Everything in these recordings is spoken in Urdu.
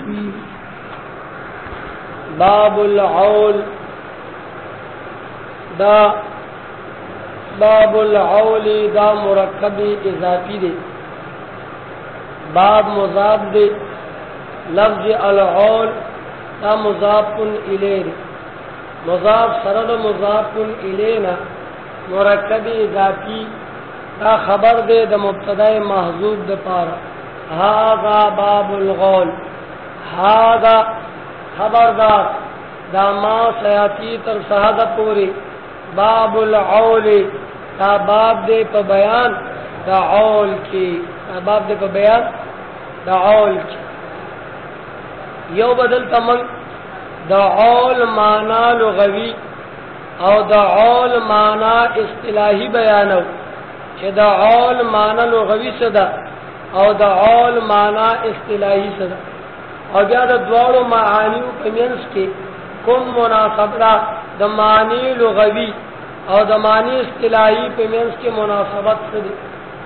باب العول دا باب العول دا مرکبی اضافی دے باب مضاف دے لفظ العول دا مضاف الیہ دے مضاف سرد مضاف الینا مرکبی اضافی دا خبر دے دا مبتدا محذوف دے پارا هذا باب الغول هذا خبردار دا ما سیاتی تر سہادہ پوری باب العول دا باب دے پا بیان دا عول کی باب دے پا بیان دا عول کی یو بدل تمن دا عول مانا لغوی او دا عول مانا اصطلاحی بیانو چھ دا عول مانا لغوی صدا او دا عول مانا اصطلاحی صدا اور بیا دا دوارو معانی کمینس کے کم مناسبت دا معنی لغوی اور دا معنی اصطلاحی کمینس کے مناسبت سے دے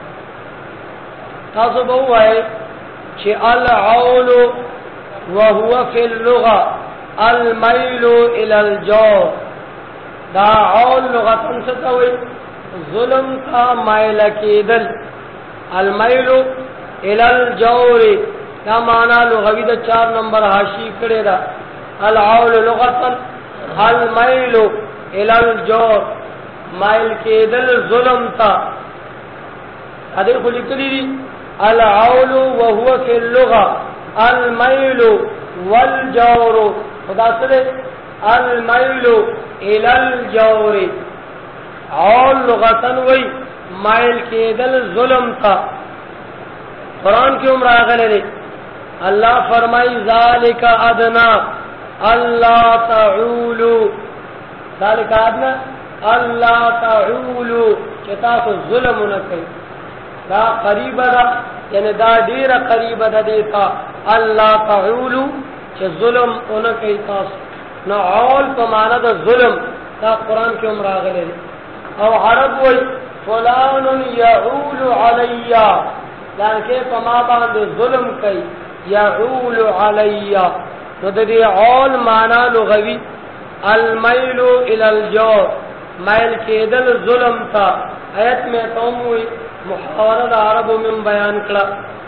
تاسو بہو ہے چھ العول وهو فی اللغة المیل الى الجور دا عول لغتن ستوئی ظلم کا مائل کی دل المیل الى الجور دا معنی لغوی دا 4 نمبر حاشی کرے دا العول لغتن المیل الى الجور مائل کی دل ظلم تا حدیث خلی کلی دی العول وهو فی اللغة المیل والجور خدا سلے المیل الى الجور عول لغتن وی مائل کی دل ظلم تا قرآن کی عمر آگلے دے اللہ فرمائی ذالک ادنا اللہ تعولو ذالک ادنا اللہ تعولو چتا کو ظلم نکئی دا قریب دا یعنی دا دیر قریب دا دیتا اللہ تعولو چھ ظلم انکئی تاس نا عول پا مانا دا ظلم دا قرآن کی عمر آگلے دے او عرب وی فلان یعول علیہ لانکہ پما باندے ظلم کئی یعول علیہ تو دی عول مانا لغوی المیل الى الجور میل کے دل ظلم تھا آیت میں توموی محاورد عرب من بیان کلا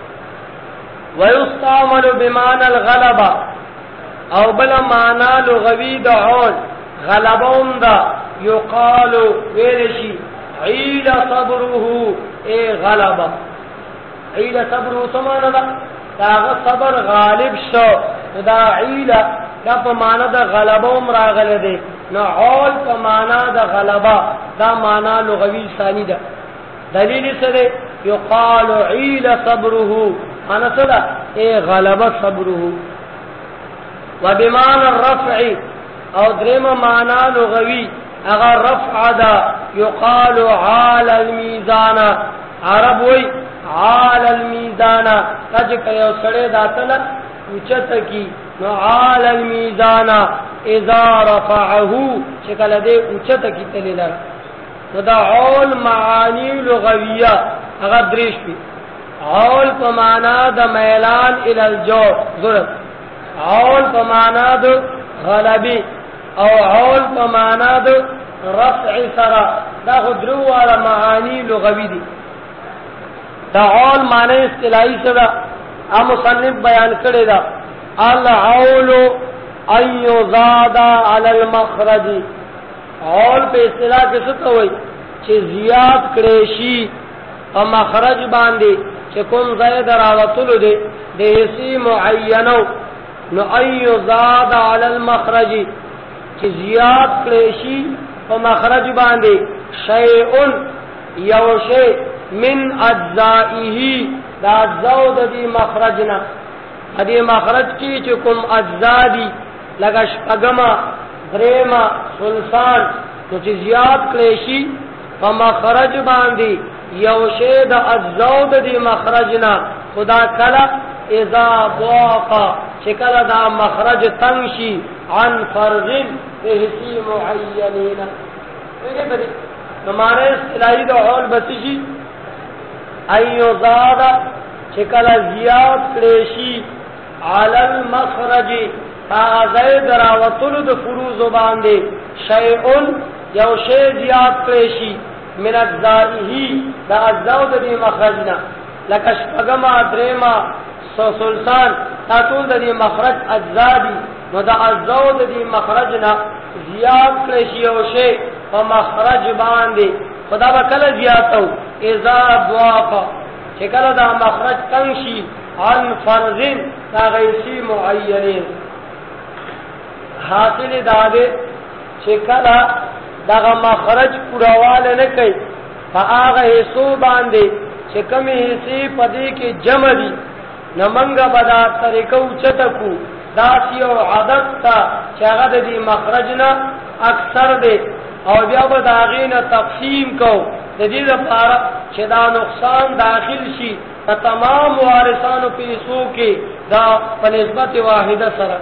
ویستعمل بمعنى الغلبہ او بلا مانا لغوی دا عول غلبون دا یقال ویرشی عیل صبره اے غلبہ عیل صبره سمانا دا داغ صبر غالب شو دا عیل دا پا مانا دا غلبہ مراغل دے نا عول پا مانا دا غلبہ دا مانا لغوی ثانی دا دلیل سدے یقال عیل صبره مانا سدا اے غلبہ صبره وبمعنى الرفع او درم مانا لغوی اگر رفع دا یقال عال المیزان عرب وی عال المیزان تجک یو سڑے داتنا اچت کی نو عال المیزان اذا رفعہو شکل دے اچت کی تلی لر تو دا عول معانی لغویہ اگر دریش پی عول پمانا دا میلان الى الجور ظلم عول پمانا دا غلبی او عول پمانا دا رفع سرا دا خدرو والا معانی لغوی دی دا عول معنی اصطلاحی سدا ام مصنف بیان کرے دا العول ان یزاد علی المخرج عول پہ اصطلاح کس ہوئی چھ زیاد کریشی اور مخرج باندے چھ کن زید راوتلو دے حسی معینو نو ان یزاد علی المخرج چھ زیاد کریشی اور مخرج باندے شیئن یوشے من اجزائیہی دا اجزاؤ دی مخرجنا دی مخرج کی چکم اجزا دی لگا شپگما دریما سلسان تو چی زیاد کلیشی فمخرج باندی یوشے دا اجزاؤ دی مخرجنا خدا کلا اذا ضاقا چکل دا مخرج تنشی عن فرغن احسی معینین نمانے اصطلاحی دا عول بسیشی ایو زادا چکل زیاد کریشی علی المخرج زید راوتل د فروز باندې شیء یو شی زیات کړي من اجزائه دا اجزاء د مخرجنا لکه شپږما درېما سلطان دا ټول د مخرج اجزاء دي نو دا اجزاء د مخرجنا زیات کړي یو شی په مخرج باندې خدا به کله زیاتو اذا ضاق چې کله دا مخرج تنشي عن فرض دا غیسی معینین حاصل داده چې کله دغه مخرج پورواله نه کوي فآغه حصو باندې چې کمی حصے پدې کې جمع دي نمنګه بدا طریقو چتکو داسی او عادت تا چې هغه د مخرج نه اکثر دی او بیا به داغینه تقسیم کو د دې لپاره چې دا نقصان داخل شي تمام وارثانو په حصو کې دا په نسبت واحده سره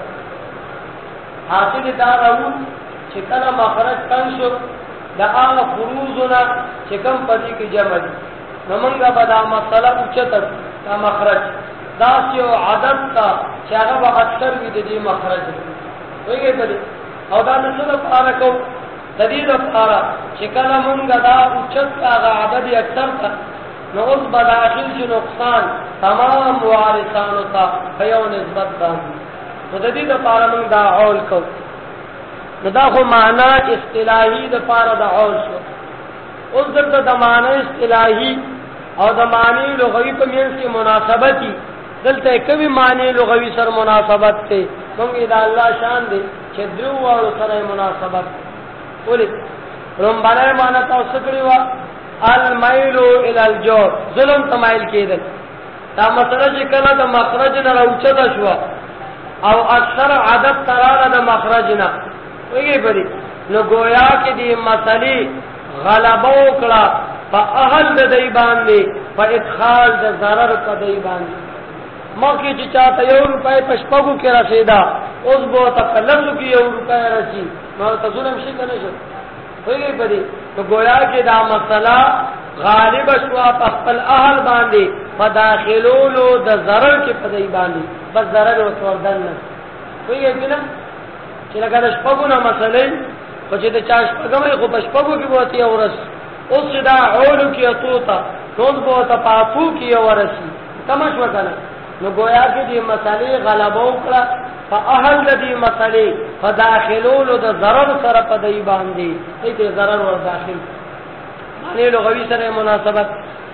حاصل دا راو چې کله مخرج کم شو دا هغه فروزونه چې کم پدې کې جمع دي نمنګه به دا مسله اوچته دا مخرج داسی او عادت تا چې هغه به اکثر وي د دې مخرج وایي په او دا څه لپاره کو د دې لپاره چې کله مونږه دا اوچت هغه عدد اکثر تا نو اوس به داخل شي نقصان تمام وارثانو ته په یو نسبت باندې نو د دې لپاره مونږ دا حول کو نو دا خو معنا اصطلاحي د لپاره دا حول شو اوس دغه د معنا اصطلاحي او د معنی لغوي په منځ کې مناسبتي دلته کوي معنی لغوي سره مناسبت ته موږ دا الله شان دي چې دروازو سره مناسبت ولې رومبانه معنا تاسو کړی و الميل الى الجور ظلم تمایل کېدل دا مسله چې کله د مخرج نه راوچته شو او اکثر عادت تراله د مخرج نه ویږي بری نو گویا کې دې مسلې غلبه وکړه په اهل د دی باندې په ادخال د ضرر په دی باندې مکه چې چاته یو روپۍ پښپغو کې رسیدا اوس به تکلم کې یو روپۍ راشي نو ته ظلم شي کنه شي ویږي بری نو گویا کې دا مسله غالب شو په خپل اهل باندې په داخلولو د ضرر کې په دی باندې بس ضرر او توردن نه ویږي کنه چې لکه د شپغو نه مسلې خو چې د چا شپګمې خو پښپغو کې وته اورس اوس دا اولو کې اتوتا ټول به ته پاتو کې ورسي تماش وکړه نو گویا کې دې مسلې غلبه وکړه په اهل دې مسلې په داخلولو د ضرر سره په دی باندې دې ضرر ور داخل معنی لغوي سره مناسبت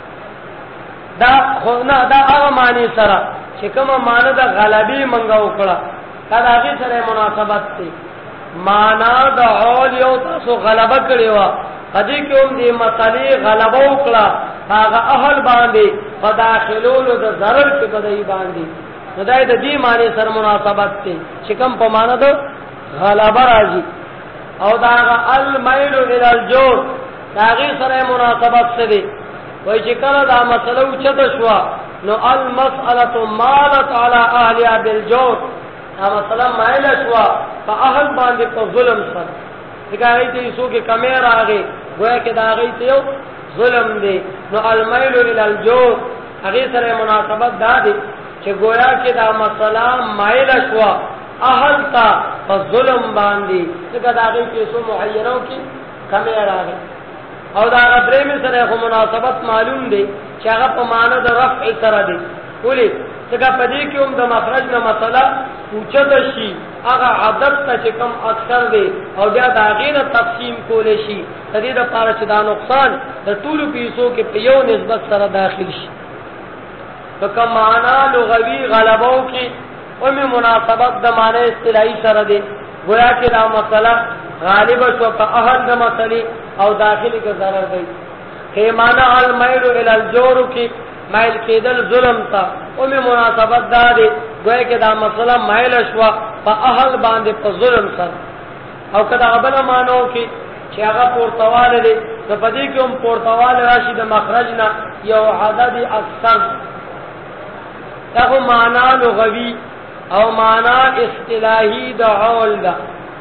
دا خو نه دا هغه معنی سره چې کومه معنی د غلبي منګه وکړه دا هغه سره مناسبت دی معنا د اول یو تاسو غلبه کړی و پدې کې هم دې مسلې غلبه وکړه هغه اهل باندې په داخلولو د ضرر کې بدای باندې خدای د دې معنی سره مناسبت دی چې کوم په معنا د غلبه راځي او دا الميل الى الجور هغه سره مناسبت سره وای چې کله دا مسله اوچته شو نو المساله مالت على اهلها بالجور دا مسله مایل شو په اهل باندې په ظلم سره دغه دې سو کې کمه راغی گویا کې دا غي ته یو ظلم دی نو الميل الى الجور هغه سره مناسبت دا دی چې گویا کې دا مسله مایل شو اهل تا په ظلم باندې دغه دا غي کې سو معینو کې کمه راغی او دا غدرې می سره خو مناسبت معلوم دی چې هغه په معنی د رفع سره دی ولې څنګه پدې کې هم د مخرج نه مسله اوچته شي هغه عادت ته چې کم اکثر دی او بیا دا غینه تقسیم کول شي د دې لپاره چې دا نقصان د ټول پیسو کې په یو نسبت سره داخل شي تو کوم معنا لغوي غلبو کې او می مناسبت د معنی اصطلاحي سره دی گویا کې دا مسله غالب شو په اهل د مسلې او داخلي کې ضرر دی کې معنا الميل الى الجور کې مایل کېدل ظلم تا او می مناسبت دا دی گویا کې دا مسله مایل شو په اهل باندې په ظلم سره او کدا قبل مانو کې چې هغه پورتواله دي په پدې کې هم پورتواله راشي د مخرجنا یو عدد اکثر دا معنا لغوي او معنا اصطلاحي د عول دا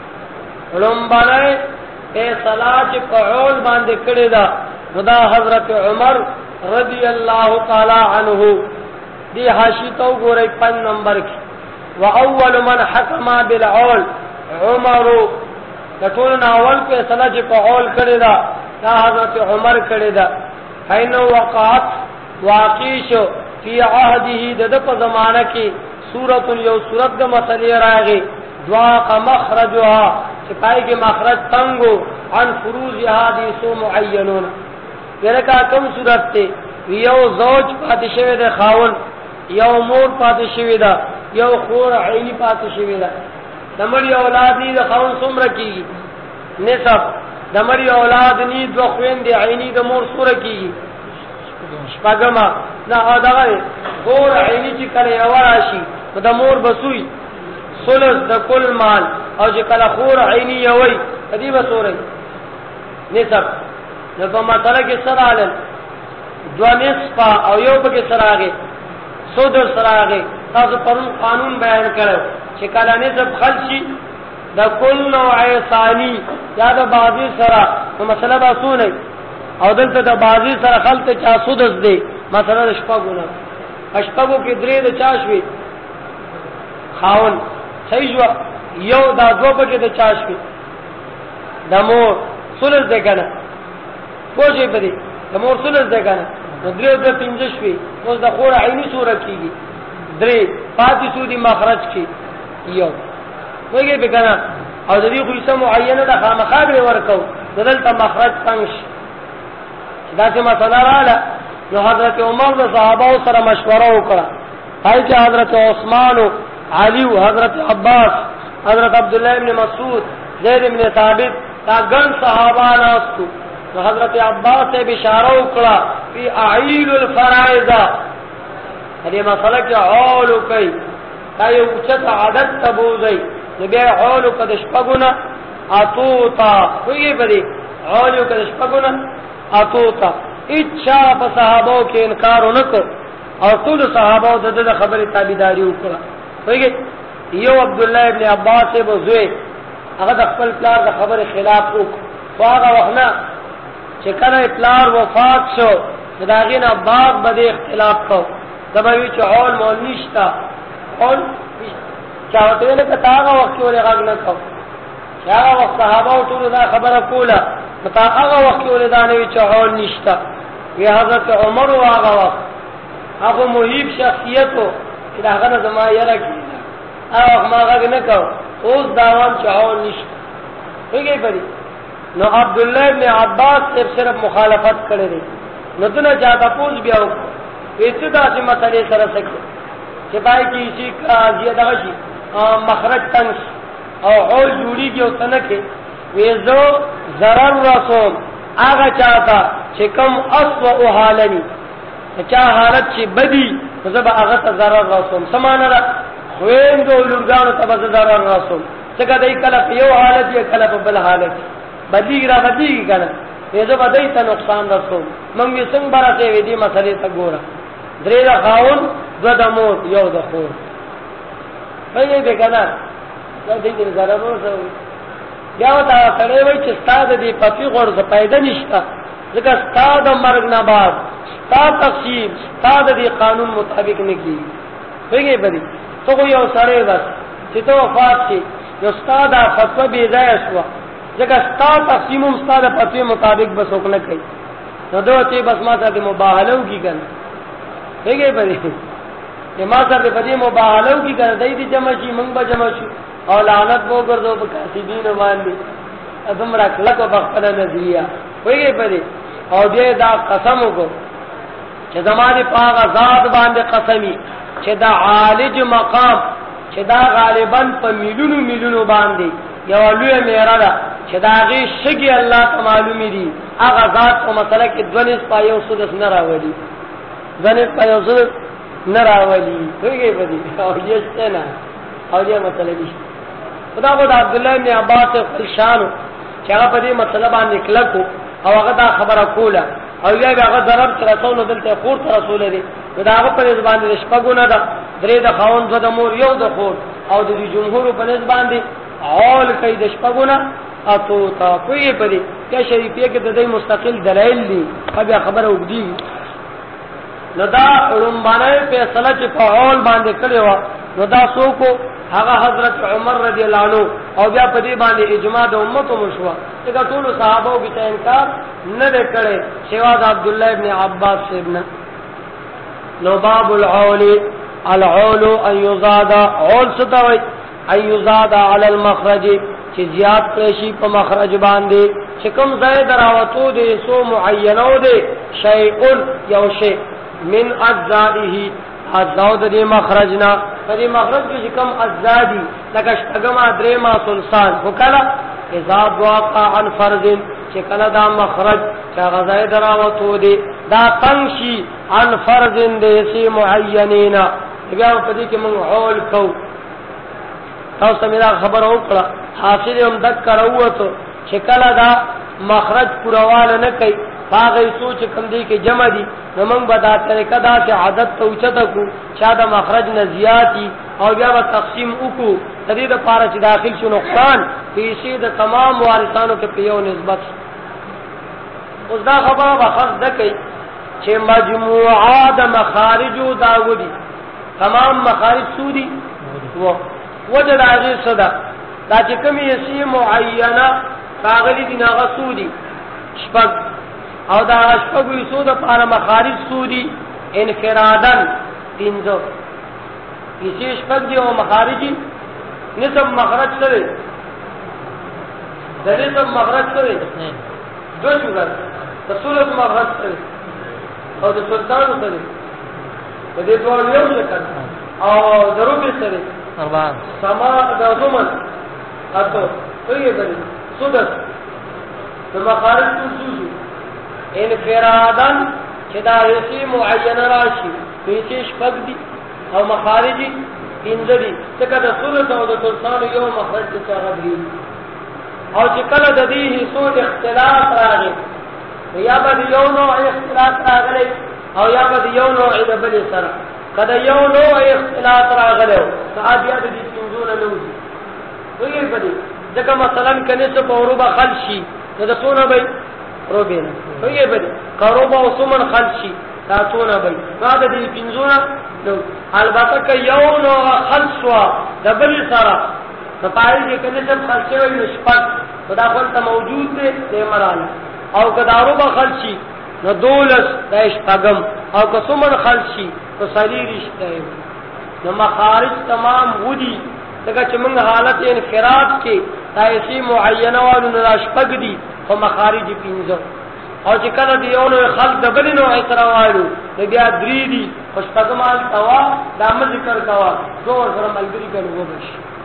لومبنه په صلات په عول باندې کړي دا خدا حضرت عمر رضی اللہ تعالی عنہ دی حاشی تو گورے 5 نمبر کی واول من حكم بالعول عمر تقولنا اول فیصلہ چې په عول کړی دا حضرت عمر کړی دا فإنه وقعت واقع فی عهده د په زمانہ کې سورۃ یو سورۃ د مسلې راغی ضاق مخرجها چې پای کې مخرج تنگو عن فروض حدیث معینون ورکا کوم سورۃ ته یو زوج پاتې شوی د خاون یو مور پاتې شوی دا یو خور عینی پاتې شوی دا دمړي اولاد دي د خاون څومره کیږي نصف دمړي اولاد ني دو خويندې عینی د مور سوره کیږي شپږما نه دغه خور عینی چې کله یو راشي د مور بسوي ثلث د کل مال او چې کله خور عینی یوي دې بسوره نصف نو په مسله کې سره علل دو نصف او یو پکې سراغه سودر سراغه تاسو پرون قانون بیان کړو چې کله نصف خلشي د کل نوع ثانی یا د بعضی سره نو مسله باسونه او دلته د بعضی سره خلط چا سودس دی مثلا شپګونه اشپګو کې درې د چاشوي خاون صحیح جو you the do پکې the چاشوي the more souls دی کنه پوجي پدې د مور سولز دی کنه نو درې د پنځه شوي اوس د خور عیني سوره کیږي درې پاتې سودی مخرج کی یو وګورئ به کنه او د دې خو څه معینه د خامخابره ورکو دلته مخرج څنګه دا چې مسله رااله نو حضرت عمر د صحابه سره مشوره وکړه پای چې حضرت عثمان علی او حضرت عباس حضرت عبد الله ابن مسعود زید ابن ثابت دا ګڼ صحابه راستو نو حضرت عباس ته اشاره وکړه فی اعیل الفرائض دې مسله کې اول کوي دا یو چت عادت تبوزي نو بیا اول کده شپګونه اتوتا ویږي بری اول کده شپګونه اتوتا اچھا په صحابه کې انکار ونکړ او ټول صحابه د خبره تابعداري وکړه ویږي یو عبد الله ابن عباس به زوی هغه د خپل پلار د خبره خلاف وکړ هغه وخت چې کله پلار وفات شو داغین باغ بده اختلاف کو دبوی چې اول مول نشتا اول چاوته له کتاغه وخت ولې غږ نه کو هغه وخت صحابه ټول دا خبره کوله متا هغه وخت ولې دا نه چې اول نشتا وی حضرت عمر هغه وخت هغه محیب شخصیت چې دا هغه زما یره کیږي هغه ما غږ نه کو اوس داوام چې اول نشتا ویږي پدې نو عبد الله ابن عباس صرف مخالفت کړی دی نو دنه چاته پوز بیا وکړه ابتدا سے مسئلے سره سکے چې پای کې شي قاضي دغه شي مخرج تنگ او اول جوړي کې او تنکه وېزو zarar رسوم هغه چاته چې کم اسوء حالني چا حالت چې بدی زبا هغه ته zarar رسوم سمانه را خويندو لورګانو ته zarar رسوم څنګه دای کله په یو حالت یې کله په بل حالت بدی را بدی کنه وېزو بدای ته نقصان رسوم موږ یې څنګه برته وې دي مسئلے ته ګوره درې د خاون دو د مور یو د خور وایي به کنه دا دې zarar رسوم بیا دا سره وای چې ستاد دې پتی غور ز پیدا نشتا ځکه ستاد مرګ نه بعد ستاد تقسیم ستاد دې قانون مطابق نه کیږي وایي به تو یو سره بس چې تو وفات شي یو ستاد فتوا به ځای شو ځکه ستاد تقسیم هم ستاد پتی مطابق بس وکړه کوي نو دوی چې بس ما ته مباهله وکړي کنه وایي به ما ته په دې مباهله وکړي کنه دې جمع شي موږ به جمع شو او لعنت وو ګرځو په کاتبین باندې ادم را کله کو بخپل نظریه وایي پدې او دې دا قسم وکړو چې زماره پاغه ذات باندې قسمی چې دا عالج مقام چې دا غالبا په میلیونو باندې یو لوی میرا دا چې دا غي شګي الله ته معلومي دي هغه ذات په مسله کې دونیس پایو سودس نه راوړي دونیس پایو سودس نه راوړي وایي پدې او دې څنګه او دې مسله دي خدا کو عبد الله بن عباس خلشانو چې هغه په دې مسله باندې کلکو او هغه دا خبره کوله او یا هغه ضرب تر رسول دلته خور تر رسول دی دا هغه په دې باندې شپګونه ده درې د خاون د مور یو د خور او د جمهور په دې باندې اول کوي د شپګونه اتو تا کوي په دې کې شریفیه کې د دې مستقل دلایل دي بیا خبره وګړي نو دا رومبانه فیصله چې په اول باندې کړو نو دا سوکو هغه حضرت عمر رضی الله عنه او بیا په دې باندې اجماع د امت مشوا څنګه ټول صحابه او به انکار نه کړي سوا د عبد الله ابن عباس ابن نو باب العول العول ان يزاد عول ستوي ان يزاد على المخرج چې زیات کړي په مخرج باندې چې کوم ځای دراوتو دي سو معینو دي شیء یو شی من اجزائه ازاد دي مخرجنا دې مخرج کې کوم ازادي لکه شتګما درېما سلسان وکړه اذا واقع عن فرض چې کله دا مخرج چې غزای دراوتو دي دا تنشي عن فرض دې سي معینینا بیا په دې کې موږ عول کو تاسو میرا خبر وکړه حاصل هم دک کراوته چې کله دا مخرج پرواله نه کوي هغه سوچ کم دی کې جمع دي نو موږ به دا طریقه دا چې عادت ته اوچته کو چې دا مخرج نه زیاتی او بیا به تقسیم وکړو د دې لپاره چې داخل شو نقصان پیسې د تمام وارثانو کې په یو نسبت اوس دا خبره به خاص ده کوي چې مجموعه د مخارج داودي تمام مخارج سودي وجه د هغه صدا دا چې کومې شی معینه راغلي دي هغه سودي شپږ او دا شپږو یسو د پاره مخارج سودي انفرادن پنځه یې شپږ دي او مخارجي نسب مخرج سره د نسب مخرج سره دو شوګر د صورت مخرج سره او د سلطان سره په دې ډول یو څه او ضرورت سره اربع سما د زمن اته ویې بل سودت د مخارج سودي انفرادن چې دا یې معینه راشي پیسې شپږ دي او مخارجي پنځه دي څنګه د صورت او د سلطان یو مخرج څه غوړي او چې کله د دې هیڅ اختلاف راغی یا به یو نوع اختلاف راغلی او یا به یو نوع د بل سره کله یو نوع اختلاف راغلی صحابیات دي څنګه نه وځي ویل پدې ځکه مثلا کنه څه پوروبه خلشي د څونه به روبینه ویل پدې کاروبه او څومن خلشي دا څونه به دا د دې پنځونه البته که یو نوع خلشوا د بل سره د پای کې کنه څه خلشوي نشپک دا خپل ته موجود دي د مرانه او کدارو به خلشي نو دولس دایش پغم او کڅومن خلشي تو سړي رشته نو مخارج تمام ودي دغه چې موږ حالت انفراد کې تایسی معینه والو نراش پګ دي او مخارج پینځه او چې کله دی یو نو خلق دبلینو اعتراض والو بیا درې دي خوشتګمال توا د ذکر کوا زور سره ملګری کړو وبش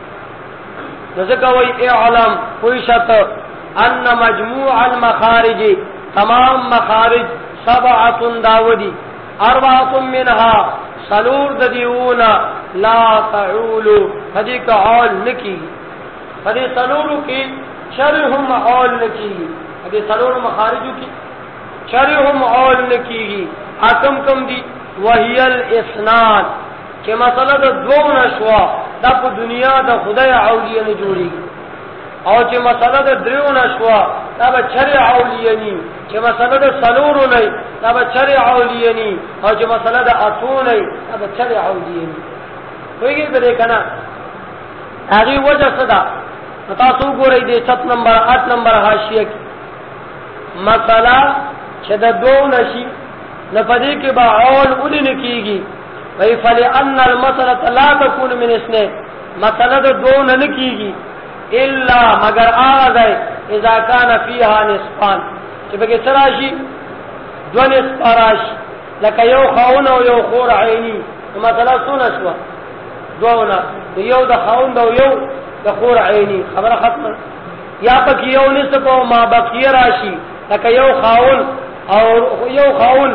ذکر وی اعلم کوئی شت ان مجموع المخارج تمام مخارج سبعه داودی اربعه منها سلور ددیونا لا تعولو حدی کا عول نکی حدی سلورو کی شرحم عول نکی حدی سلور مخارجو کی شرحم عول نکی حکم کم دی وحی الاسناد کہ مسئلہ دا دو نشوا دا پا دنیا دا خدای عولیه نجوڑی او چې مسله د دریو نشوا دا به چر عولیانی چې مسله د سلورو نه دا به چر عولیانی او چې مسله د اتو نه دا به چر عولیانی ویږي به کنه هغه وجه صدا تاسو ګورئ د 7 نمبر 8 نمبر حاشیه مسله چې د دو نشي نه پدې کې به اول اولین کیږي وی فلان المساله لا تكون من اثنين مسله د دو نه کیږي الا مگر آغاز اذا كان فيها نصفان چې بګی تراشی دو نصف راشي لکه یو خاون او یو خور عینی مثلا سونه شو دوونه یو د خاون او یو د خور عینی خبره ختمه یا پکې یو نصف او ما بقیه راشي لکه یو خاون او یو خاون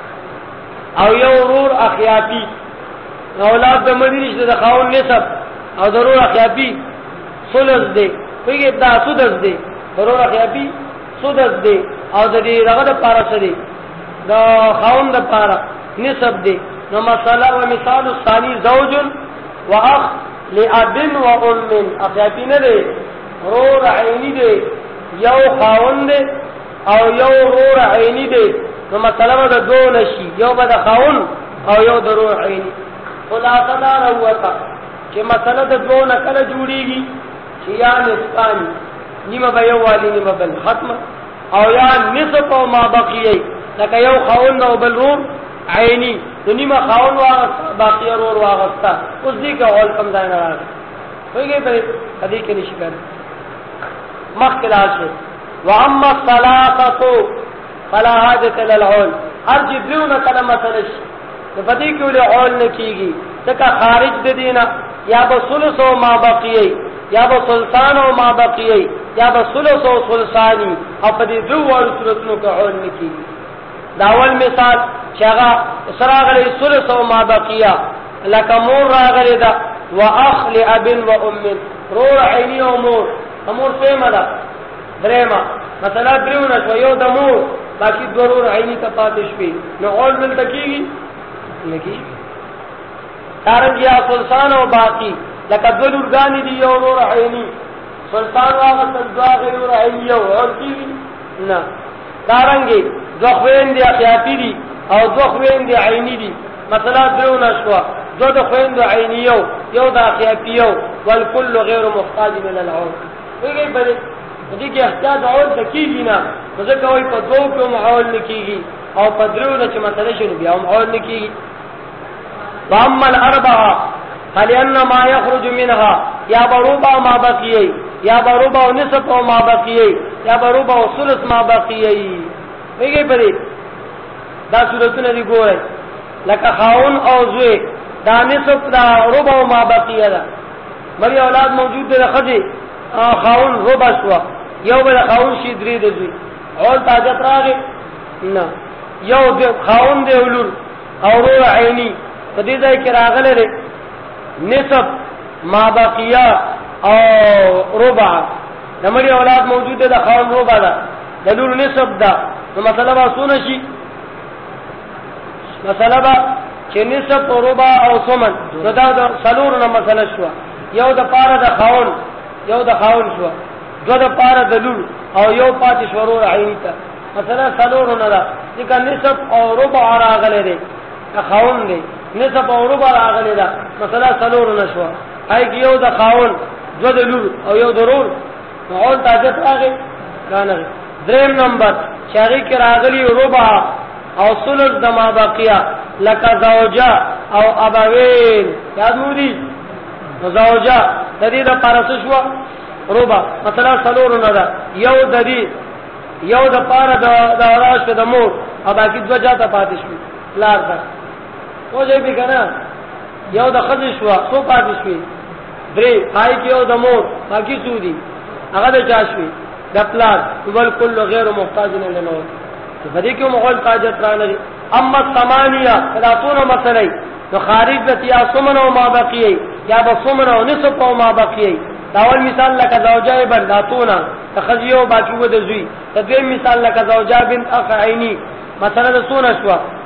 او یو رور اخیاتی اولاد د مدینه د خاون نصف او ضرور اخیاتی سولز دی ویګه دا سودز دی ضرور اخیاتی سودز دی او د دې دغه د پاره سره د خاون د پاره نسب دی نو مثلا و مثال الثاني زوج واخ لاب وام اخیاتی نه دی رور عینی دی یو خاون دی او یو رور عینی دی نو مثلا د دوه نشي یو به د خاون او یو د رور عینی خلاصه دا وروته چې مسله د دوه نه کله جوړیږي چې یا نسبانی نیمه به یو والی نیمه بل ختم او یا نصف او ما بقیه لکه یو خاون او بل رور عینی نو نیمه خاون واغستا باقیه رور واغستا اوس دې که اول کم ځای نه راغی وایي په دې کې نشي کار مخکې لاشه واما الصلاه فلا حاجه للعول هر چې دیونه کله مثلا شي په دې کې له عول نه کیږي ځکه خارج د دینه یا به ثلث او ما بقیه یا به سلطان او ما بقیه یا به ثلث او ثلثانی او په دې دوه صورتونو کې عول نه کیږي دا اول مثال چې هغه سراغلی ثلث او ما بقیه لکه مور راغلی دا واخل اب و ام رور عینی او مور امور سیمه ده درېما مثلا دریونه شو یو د مور باقی ضرور عینی ته پاتې شوي نو اول بل تکیږي لکی دارنګیا سلطان او باقی لکه دلور غانی دی یو نور عینی سلطان واغه تلوا غیر عینی او کیږي نه دارنګي ځخوین دی اخیاتی دی او ځخوین دی عینی دی مثلا دریونه شو دو د خوین د عینی یو د اخیاتی والکل غیر محتاج من العون ویږي په دې کې احتیاط اول تکیږي نه ځکه وای په دوه کې معول نکیږي او په درونه چې مثلا شنو بیا معول نکیږي واما الاربعه فلان ما يخرج منها یا بربع ما بقي یا بربع نصف ما بقي یا بربع ثلث ما بقي ویږي په دې دا صورتونه دی ګورئ لکه خاون او زوی دا نصف دا ربع ما بقي ده مری اولاد موجود ده خدي خاون ربع شو یو بل خاون شي درې د زوی اول تاجت راغی نه یو د خاون دی ولور او رو عینی په دې ځای کې راغله ده نصف ما بقیا او ربع نمبر اولاد موجود ده خاون ربع ده د لور نصف ده نو مسله با سونه شي مسله با چې نصف او ربع او ثمن دا د سلور نه مسله شو یو د پاره د خاون یو د خاون شو دو د پاره د لور او یو پاتې شورور عینی ته مثلا سلور نه ده چې نصف او ربع راغله ده خاون دی نصف او ربع راغلی دا مثلا سلور نشو هاي یو د خاون دو د لور او یو ضرور اول تاجت راغی کانه دریم نمبر شاری کې راغلی ربع او ثلث د ما بقیا لک زوجا او ابوین یاد مو دي زوجا د دې د پارس شو ربع مثلا سلور نه دا یو د دې یو د پاره د اوراش د مور او باقی دو جاته پاتې شو لار ده او دې به کنه یو د خځې شو سو پاتې شوی درې پای کې یو د مور باقی سودی هغه د چا شوی د پلان بل کل غیر محتاج نه نو په دې کې مغول حاجت را لري اما ثمانیه ثلاثون مثلا نو خارج د یا ثمن او ما بقي یا بثمن او نصف او ما بقي داول مثال لك زوجای بنداتونا تخذیو باقی و د زوی تدویم مثال لك زوجا بنت اخ عینی مثلا د سونه شو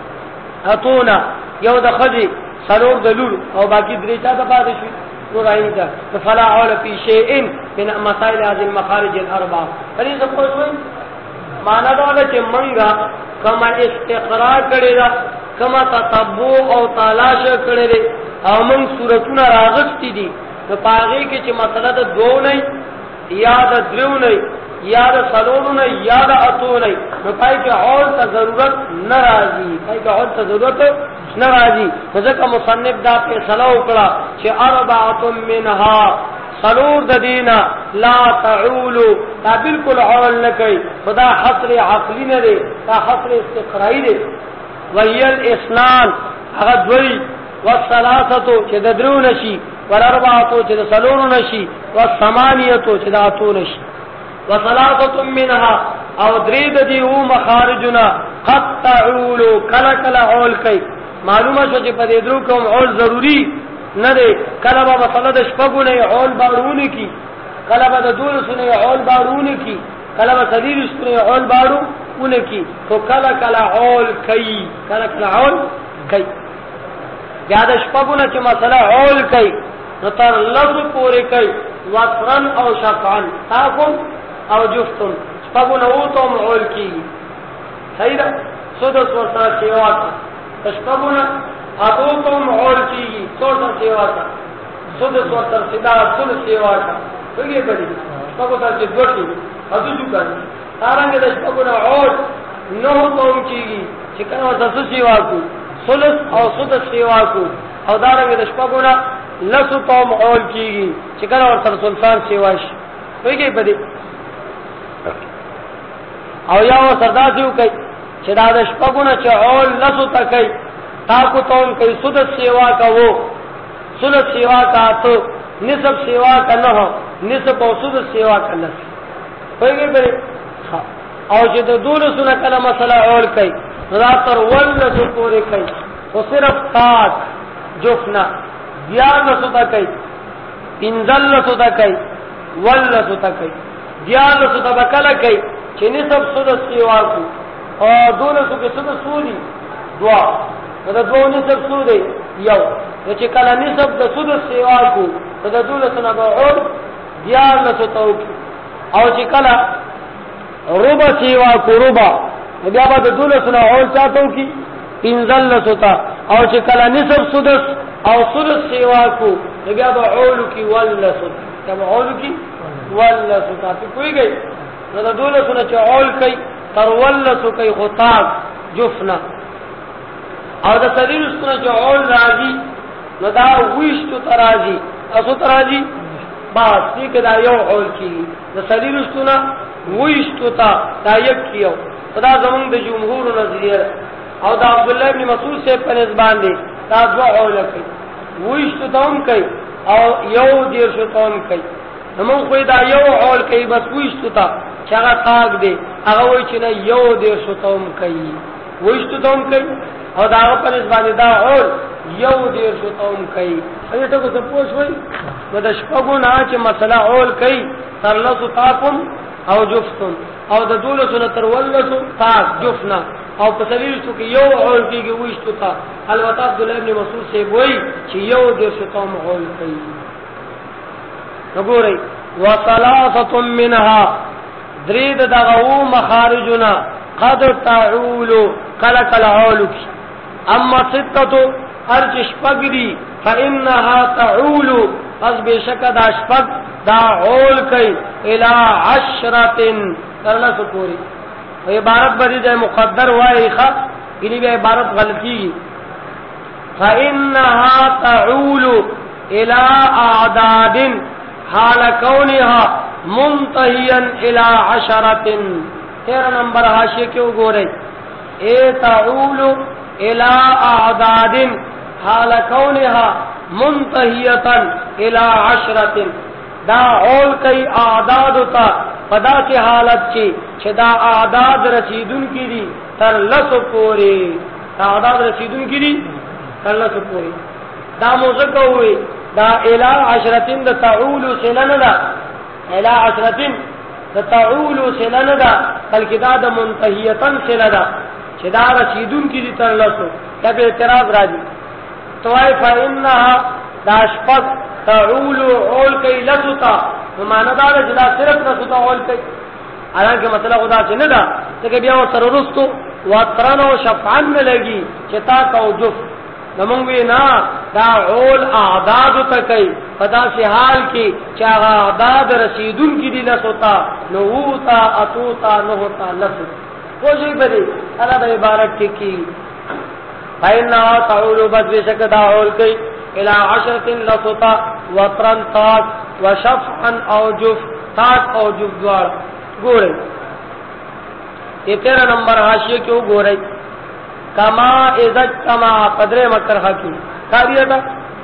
اتونا یو د خذی سلور د لور او باقی درې چا د پاتې شي نور عین ده فلا اول فی شیء من مسائل هذه المخارج الاربع پرې څه کوی معنا دا چې منګه کما استقرار کړي دا کما تتبع او تلاش کړي او موږ صورتونه راغستې دي نو پاغي کې چې مسله د دوه نه یا د درو نه یا د سلور نه یا د اتو نه نو پای کې اول ته ضرورت ناراضي پای کې اول ته ضرورت ناراضي ځکه مصنف دا فیصله وکړه چې اربعه منها سلور د دینا لا تعول دا بالکل اول نه کوي خدا حصر عقلی نه دی دا حصر استقرایی دی وهي الاسنان هغه دوی والثلاثه چې د درو نشي والاربعه چې د سلور نشي والثمانيه چې د اتو نشي وثلاثه منها او درې د دی او مخارجنا قد تعول کلا کلا اول کوي معلومه شو چې په دې درو کوم اول ضروری نه دی کله به مثلا د شپږو نه اول باړونه کی کله به د دولسو نه اول باړونه کی کله به تدریسو نه اول باړونه کی تو کله کله اول کوي کله کله اول کوي بیا د شپږو نه چې مثلا اول کوي نو تر لفظ پورې کوي وصرن او شفعن تاکم او جفتن شپږو نه وته اول کیږي صحیح ده سودس ورته سیوا شپږو نه اتو کوم اول کیږي څو څه سیوا سدس ورتر سدا سدس سیوا کا وګي کړي شپږو تر چې دوی حدو جو کړي تارنګ د شپږو نه اور نو قوم کیږي چې کله ورته سیوا کو سدس او سدس سیوا کو او دارنګ د شپږو نه لسو قوم اور کیږي چې کله ورته سلطان سیوا شي وګي پدې او یا سردار دیو کوي چې دا د شپږو نه چې اور لسو تکي تاکو تون کوي سدس سیوا کا وہ سدس سیوا کا تو نصب سیوا کا نہ ہو نصب او سدس سیوا کا نہ وګي پدې او چې د دولو سره کله مسله اور کوي رضا تر ولذ پورې کوي او صرف تاک جفنا دیار سودا کوي انزل سودا کوي ولذ سودا کوي دیار سودا بکله کوي چې نسب سودا سیوا کو او دولو سره سودا سودي دوا دا دوه نسب سودي یو چې کله نسب د سودا سیوا کو دا دولو سره به اور دیار سودا او چې کله ربا سیوا کو ربا بیا به دولو سره اور چاته کی انزل سودا او چې کله نسب سدس او سدس سیوا کو بیا به اول کی ول سودا کما اول کی ول سودا ته کوئی گئی نو د دولو سره چې اول کوي تر ول سو کوي خطاب جفنا او د سریر سره چې اول راځي نو دا وښتو ترازی اسو ترازی بس دې کدا یو اول کی د سریر سره وښتو تا دا یک کیو خدا زمون د جمهور نظریه او دا عبد الله ابن مسعود سے پنځ باندې دا دوا اول کوي وښتو تام کوي او یو دیر شو تام کوي نو خو دا یو اول کوي بس وښتو تا چاغه تاګ دی هغه وای چې نه یو دیر شو تام کوي وښتو تام کوي او دا پنځ باندې دا اول یو دیر شو تام کوي اې ته کو څه پوښوي نو د شپږو نه چې مسله اول کوي ترلسو تاکم او جفتن او د دولسو نه تر ولسو تاک جفنا او په سویلتو کې یو اول کېږي وښتو تا البته عبد الله ابن مسعود سے وای چې یو دیر شو تام اول کوي وګورئ وثلاثه منها درید دغو مخارجنا قد تعول کلا کلا اولک اما سته ارجش پگری فانها تعول پس بشک دا شپگ دا اول کئی الى عشرتن کرنا سپوری عبارت بری جائے مقدر وائی خط انہی بھی عبارت غلطی فانها تعول الى اعداد حال کونها منتهیا الى عشرتن 13 نمبر حاشیے کیوں گو رہی اے تعول الى اعداد حال کونها منتهیتا الى عشرتن دا اول کئی اعداد تا پدا کی حالت چی چھ دا اعداد رسیدن کی دی تر لسو پوری دا اعداد رسیدن کی دی تر لسو پوری دا موزکا ہوئی دا الى عشرتن دا تعولو سنن دا الى عشرتن دا تعولو سنن دا بلکہ دا منتهیتا سنن دا چھ دا رسیدن کی دی تر لسو تب اعتراض راجی توائی فإنها دا شپک تعول اول کئی لسوتا مانا دا دا جدا صرف لسوتا اول کئی حالانکہ مسئلہ خدا سے ندا تکہ بیا وہ سررستو وطرن و شفعن میں لگی چتا کا جف نمونگوی نا دا اول اعدادو تکئی فدا سے حال کی چاگا اعداد رسیدن کی دی لسوتا نووتا اتوتا نہوتا لسوتا کوشش بدی اللہ دا عبارت کی فإنها تعول بس بشک دا اول کئی الى عشرة لسوتا وطرن تاک وشفعا او جف تاک او جف دوار گو رہی یہ 13 نمبر حاشیے کیوں گو رہی کما ازج کما قدر مکر حقی کہا تھا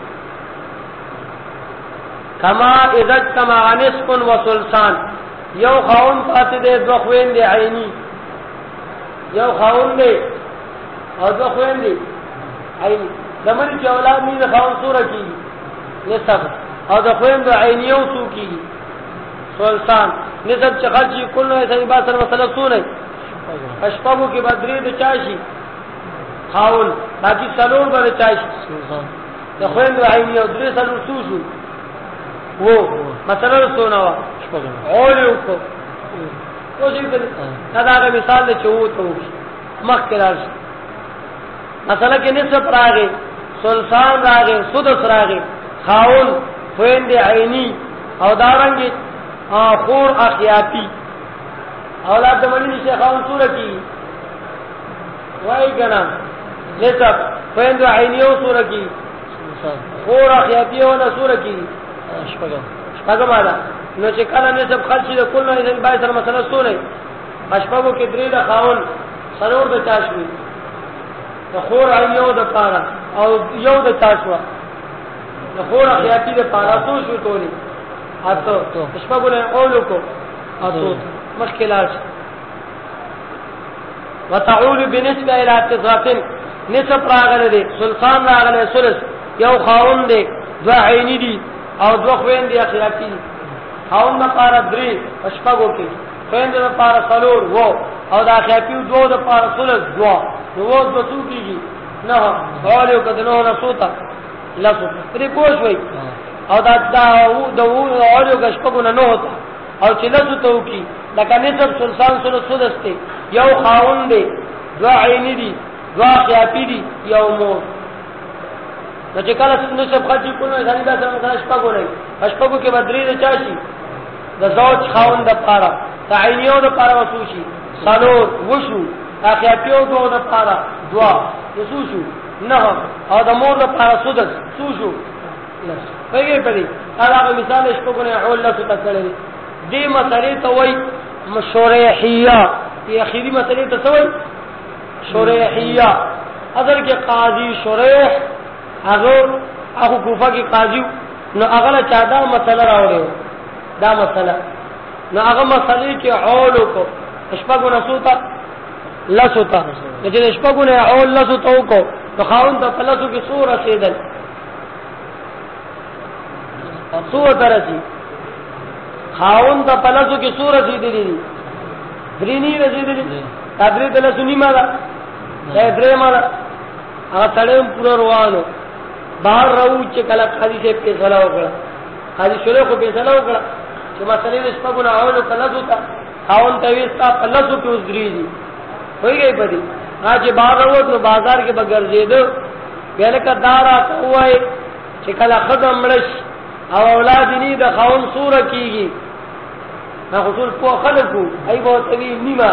کما ازج کما نسکن و سلسان یو خاون پاتی دے دو خوین دے عینی یو خاون دے اور دو خوین دے عینی دمری کی اولاد نہیں دخاون سورہ کی نصف اور دخوین دو عینیوں سو کی سلسان نصف چخلچی کلو ایسا باسر مسئلہ سونے اشپاگو کی بدرید چاشی خاون باقی سلور بر چاشی دخوین دو عینیوں دری سلور سوشو وہ مسئلہ سونا ہوا اولیو کو کوشش کریں ندا آگا مثال دے چوو تو مخ کرار شو مسئلہ کے نصف راگے سلسان راگے سدس راگے خاون خويند عيني او دارنگی خور اخیاتی اولاد دمانی شیخان سورہ کی وائی کنا نسب خويند عيني او سورہ کی خور اخیاتی او سورہ کی شپگم آلا نو چکانا نسب خلشی دا کلنا نسل بائی سر مسئلہ سورہ اشپگو کی درید خاون سنور دا چاشوی دا خور عيني او دا پارا او یو دا چاشوا دا خور اخیاتی دا پارا سو شو تولی اتو اشپگو نے اولو کو اتو مشکلات وتعول بنسبة الى تسعة نسب راغله دي سلطان راغله سلس یو خاون دي دو عيني دي او دو خوين دي اخیاتی دي خاون دا پارا دری اشپگو کی خوين دا پارا سلور وہ او دا اخیاتی دو دا پارا سلس دو وہ دو سو کی گی نہ اولیو کدنو نسوتا لسو پری پوش ہوئی او دا اولیو کشپگو نہ ہوتا او چې لسو تو کی لکه نسب سلطان سلو سدستے یو خاون دے دو عینی دی دو خیاپی دی یو مور نو چې کله نسب خرچی کلو ازانی دا سلام مثلا اشپگو رئی اشپگو کے بدری دا چاشی دا زوج خاون دا پارا تا عینیو دا پارا وسوشی سالور وشو تا خیاپیو دو دا پارا دعا یسوشو نہ او دا مور دا پارا سدس سوشو لس پیگئی پڑی آلاغ مثال اشپگو نے اول لسو تک کرے دی مسئلے تو وی شریحیہ یہ اخیری مسئلے تو وی شریحیہ اصل کے قاضی شریح اگر اخو کوفہ کی قاضی نو اغلا چاہتا مسئلہ راوڑے ہو دا مسئلہ نو اغا مسئلے کے عولو کو اشپاگو نسوتا لسوتا لیکن اشپاگو نے عول لسوتا کو تو خاون تا پلسو کی سورہ سیدل سورہ ترسی خاون تا پلسو کی سورہ سیدل دی درینی رسیدل دی تدری تلسو نیمہ دا درے مالا اگر سڑیم پورا روانو باہر رہو چکلا قاضی سے پیسلہ ہوگا قاضی شریح کو پیسلہ ہوگا کہ مسئلے اشپاگو نا عولو پلسو تا خاون تاویستا پلسو کی اس دری دی ہوئی گئی پڑی آج باہر رہو تو بازار کے بگر زیدو بیلکہ دار آتا ہوا ہے چکلا خدم مرش او اولادی نی دا خاون سورہ کی گی نا خصول پو خلقو ای بہت ابھی نیمہ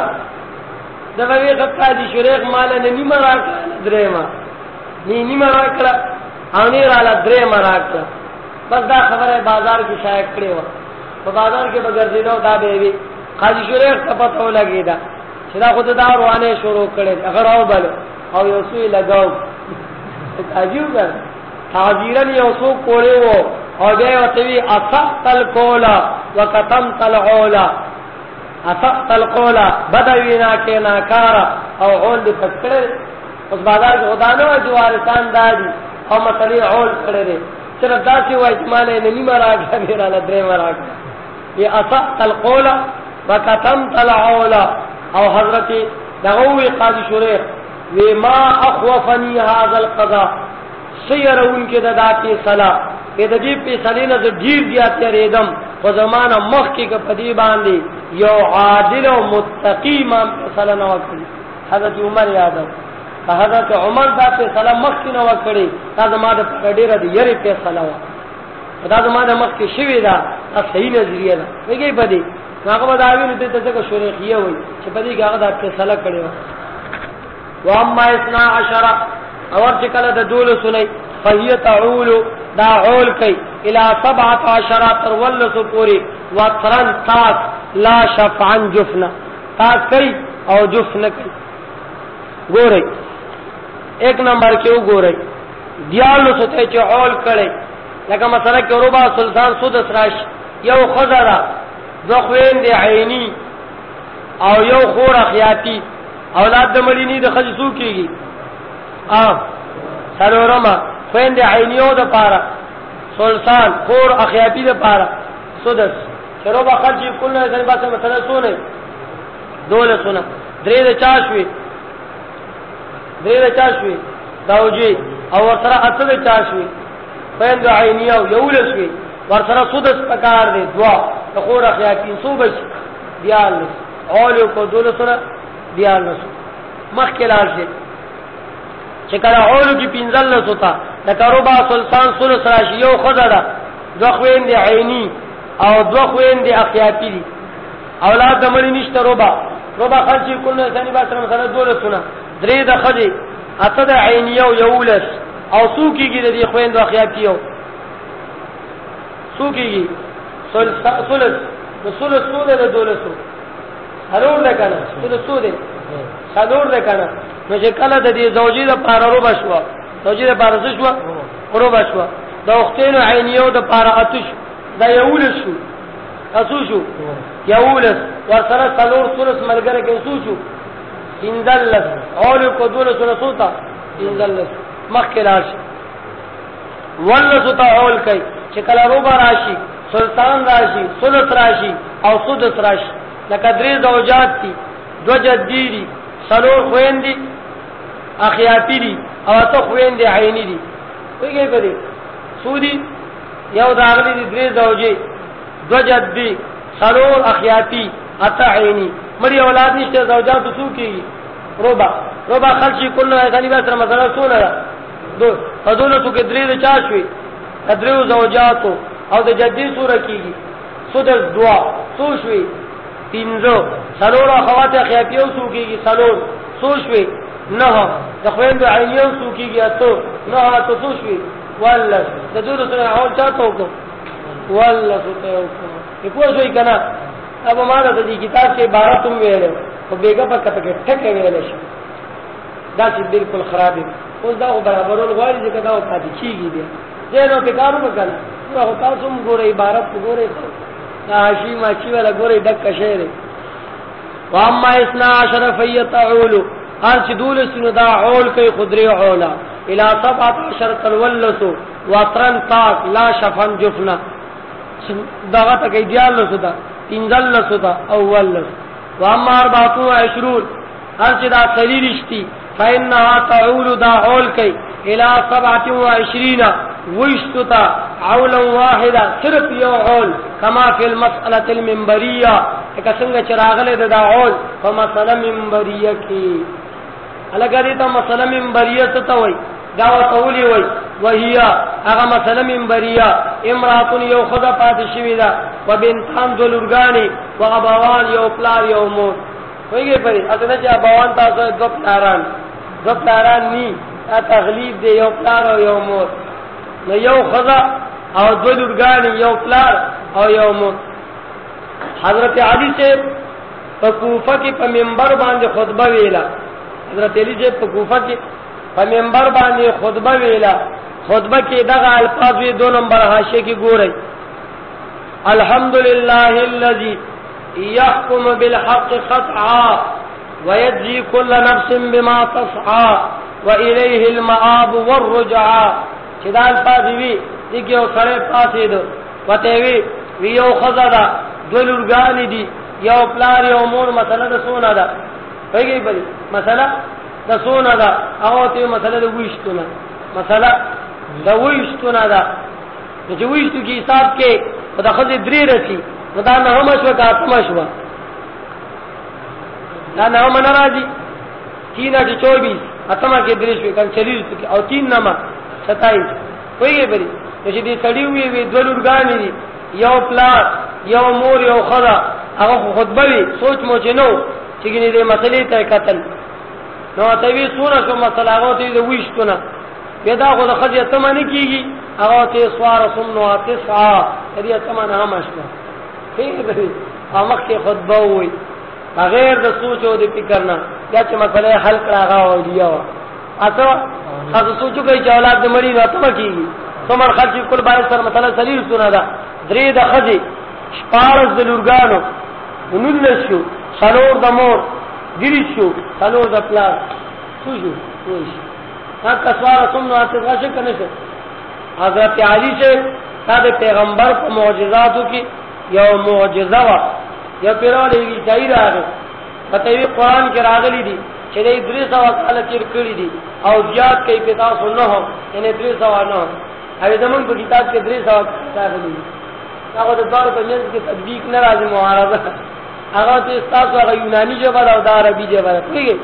دفعوی خطا دی شریخ مالا نے نیمہ راکلا دریما نیمہ راکلا آنی رالا دریما راکلا بس دا خبر ہے بازار کی شایق کڑے ہوا تو بازار کے بگر زیدو دا بیوی قاضی شریخ کا پتہ لگی دا چرا خود دا روانے شروع کرے اگر آو بلو او یوسوی لگاو تاجیو کر تعذیرن یوسو کوڑے وہ اور بے وطوی اصحت القولا وکتمت العولا اصحت القولا بدوینا کے ناکارا او عول دی پکڑے اس بازار کے خدانو جو وارثان دادی او مسئلی عول کڑے رہے چرا دا سی ہوا اجمانے نمی مرا گیا میرا لدرے مرا گیا یہ اصحت القولا وکتمت العولا او حضرت دغوی قاضی شریح وما اخوفنی هذا القضاء سیر ان کے دداتی صلاح کہ دجی پی سلینا سے جیر دیا تیرے دم و زمانہ مخ کی پدی باندھی یو عادل و متقی مام پہ صلاح نہ وکڑی حضرت عمر یادو حضرت عمر دا پہ صلاح مخ کی نہ وکڑی تا زمانہ پکڑی رہ دی یری پہ صلاح دا زمانہ مخ کی شوی دا تا صحیح نظریہ دا وگئی پدی ناغا بداوی نو دیتا سکا شریخیہ ہوئی چھ پدی کہ آغا دا پہ صلاح کڑی ہوا واما اثنا عشرہ اور چکل دا دول سنئی فہی تعول دا عول کئی الى 17 ترولس پوری وطرن تاک لا شفعن جفنا تاک کئی او جفن کئی گو رئی ایک نمبر کیوں گو رئی دیالو ستے چے عول کڑے لکہ مسئلہ کہ ربا سلطان سودس راش you خضرہ do خوین the عینی O you خور اخیاتی اولاد دملینی دا خجسو کی گی سرورما خوین دی عینیو دا پارا سلطان خور اخیاتی دا پارا سدس چرو با خرچی کلنا ایسانی بات سے مسئلہ سونے دول سونا دری دا چاشوی داوجی او ورسرا اصد چاشوی خوین دا عینیو یولسوی ورسرا سدس پکار دے دعا دا خور اخیاتی صوبش دیال نس اولیو کو دول سونا دیال نسو مخ کے لال سے چکر اولو کی پینزل نسوتا لکروبا سلطان سلس راشیو خزدہ دو خويندې عینی او دو خويندې اخیاتی دي. اولاد د مړي نشته. ربع خلچی کله ثاني با سره مثلا دولتونه درې د خدي اته د عینیه او یولس او سوکیږي د دې خويندو اخیاتیو سوکیږي ثلث سوده د دولتو هرور ده کنه ثلث سوده څلور ده کنه. نو چې کله د دې زوجي د پاره ربع شو زوجي د پاره شو ربع شو د اختینو عینیو د پاره اتش دا یولس شو اسو شو یولس ورسره څلور ثلث ملګری کې اسو شو انزلت اول کو دولت رسوتا انزلت مخکلاش ولسوتا اول کوي چې کله ربع راشي سلطان راشي ثلث راشي او سدس راشي لکه درې زوجات دي دو جدي دي څلور خويندې اخیاتی دي او ته خويندې عینی دي. ویږي په دې سودی یو داغلی دي درې زوجې دو جدي څلور اخیاتی اته عینی. مړي اولاد نشته زوجات څو کیږي ربع خلشي کله غنی به سره مثلا سونه دو دولتو کې درې د چا شوي درې زوجاتو او د جدي سوره کیږي سدس دوا سو شوي پینزو سلور اخوات اخیاتیو سو کیږي سلور سو شوي نه د خويندو عینیو سو کیږي اتو نه اتو سو شوي ولس د دوه سره اول چاته وکړو ولس ته وکړو په شوي کنه. اب ما د دې کتاب کې عبارت هم ویل او بیګه په کته کې ټکه ویل شي دا چې بالکل خراب دي. اوس دا برابرول غواړي چې دا او پاتې کیږي دي زه نو په کارو وکړم نو تاسو هم ګورئ عبارت ګورئ عاشی ماچی ولا ګورئ ډک شعر. واما 12 فیتعول هر چې دول سن دا عول کوي خضری عولا الى 17 تلولس وطرن طاق لا شفن جفنا دغه تکي دیالو سدا انزل سدا اول. واما 24 هر چې دا سلیلشتي فإنها تعول دا عول کوي الى 27 وشتتا عولا واحدا صرف یو عول کما فی المسألة المنبریہ اکا سنگا چراغلے دا عول فمسألہ منبریہ کی الگری تا مسألہ منبریہ ستوئی دعوت اولی وی وہیا اگا مسألہ منبریہ امراتون یو خدا پاتشوی دا و بنتان دولرگانی و ابوان یو پلار یو مور ہوئی گئی پری اتنا چا ابوان تاسو دو پلاران نی تغلیب دے یو پلار و یو مور نو یو خدا او دو لورګانی یو پلار او یو مور. حضرت علی سے په کوفه کې په منبر باندې خطبه ویلا. حضرت علی سے په کوفه کې په منبر باندې خطبه ویلا. خطبه کې دغه الفاظ وی 2 نمبر حاشیه کې ګورئ الحمدللہ الذی یحکم بالحق قطعا ویجزی کل نفس بما تسعى والیہ المآب والرجعا. چې دا الفاظ وی دغه یو سره پاسې دو وته وی یو خزدا دولورګانی دي یو پلار یو مور مسله د سونه ده هیږي بلی مسله د سونه ده او ته مسله د وښتونه مسله د وښتونه ده چې وښتو کې حساب کې خدای خدای درې رسی خدای نه هم شو کا اتم شو نه هم ناراضي 3 24 اتم کې درې شو کله 40 او 3 نما 27 ویږي بری چې دې سړی وی دولورګانی دي یو پلار یو مور یو خدا هغه خطبه وی سوچ مو چې نو چې ګنې دې مسلې ته قتل نو ته وی سونه کوم مسله هغه ته وښتونه پیدا خو د خدای ته معنی کیږي هغه ته سوار سمنو تسعا دې ته معنی هم شته هیڅ بری هغه کې خطبه وی بغیر د سوچ او د فکر نه دا چې مسله حل کړه او دیو اته خاصه سوچو کوي چې اولاد د مړي نه اتم کیږي څومره خرچ کول باندې سره مثلا سلیل سونه ده درې د خدي شپارس د لورګانو نولس شو څلور د مور ګری شو څلور د پلار سوجو وایي تا کسوار سمنو اته غاښه کنه شه. حضرت علی سے صاحب پیغمبر کو معجزاتو کی یو معجزہ وا یا پیراله وی ځای راغی پته وی قران کې راغلی دي چې دې درې سوا کال تیر کړی دي او زیات کوي پتا سنو هو یعنی درې سوا نه هغه زمون په کتاب کې درې سوا راغلی هغه د بار په منځ کې تطبیق نه راځي معارضه هغه ته تاسو هغه یونانی ژبه او د عربي ژبه کوي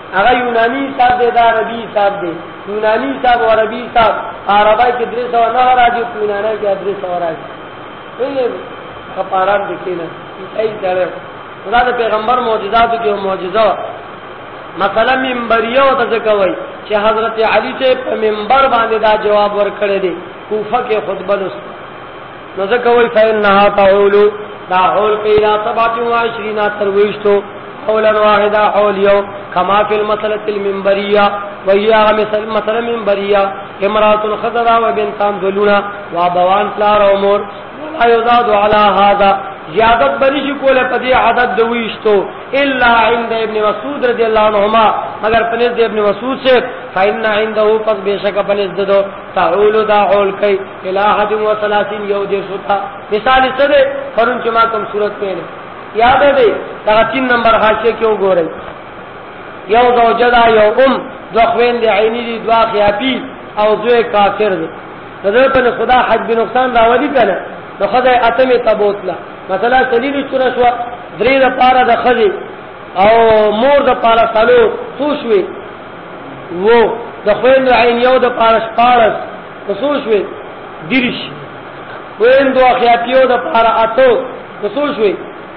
هغه یونانی صاحب دی دا عربي صاحب دی یونانی صاحب او عربي صاحب عربی کې 309 راځي یونانی کې 300 راځي ویلې کفارات دکینه ای ځای خدا د پیغمبر معجزات کې معجزه مثلا منبریه او تذکوي چې حضرت علی ته په منبر باندې دا جواب ورکړی دی کوفه کې خطبه لست نو ذکوي فإنها تعول دا حول قیلا 27 ترویشتو حولا واحدا حول یو کما فی المسألة المنبریه وهي مثلا منبریه امرأة خضرا وبنتان ذلونا وابوان فلار امور ولا يزاد على هذا زیادت بنی شي کوله پدې عدد دويشتو الا عند ابن مسعود رضی الله عنهما مگر پنځ د ابن مسعود سے فإن عنده پس بشک پنځ ددو تعول دا حول کای الہ و 30 یو دې سوتا مثال څه ده فرون چې ما کوم صورت په یاد ده دا 3 نمبر حاشیه کې وګورئ یو زوجدا یو دوخوین دی عینی دی دوا خیاپی او زوی کافر دی نظر پر خدا حج بنقصان راولی کنه نو خدای اتمی تبوتلا مثلا سلیلی چورا شوا دری دا پارا دا خدی او مور دا پارا سالو سوشوی وہ دوخوین دی عینیو دا پارا شپارس سوشوی دیرش وین دوا خیاپیو دا پارا اتو سوشوی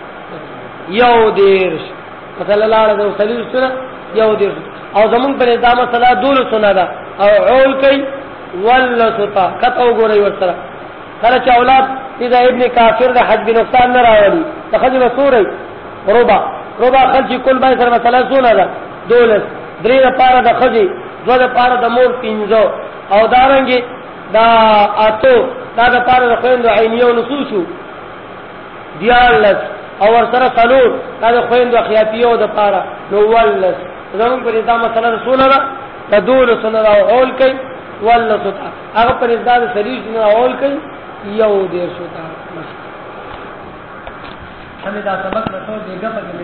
یو دیرش مثلا لارا دا سلیلی چورا یو دیرش او زمون پر دا مسئلہ دول سنا دا او عول کئی ولسطا کتو گو رئی ورسرا خلچ اولاد اذا ابن کافر دا حج بنقصان نراولی تخجی بسوری ربا خلچی کل بائی سر مسئلہ سنا دا دولس دری دا پارا دا خجی دو دا پارا دا مور پینزو او دارنگی دا آتو دا پارا دا خوین دا عینیو نسوشو دیالس او ورسرا سلور دا خوین دا خیاپیو دا پارا نوولس زمون پر دا مسئلہ سنا دا تدول سنا دا اول کئی ولا ستا هغه پر ازداد سریج نه اول کئی یو دیر ستا همدا سبق نو دیګه پکې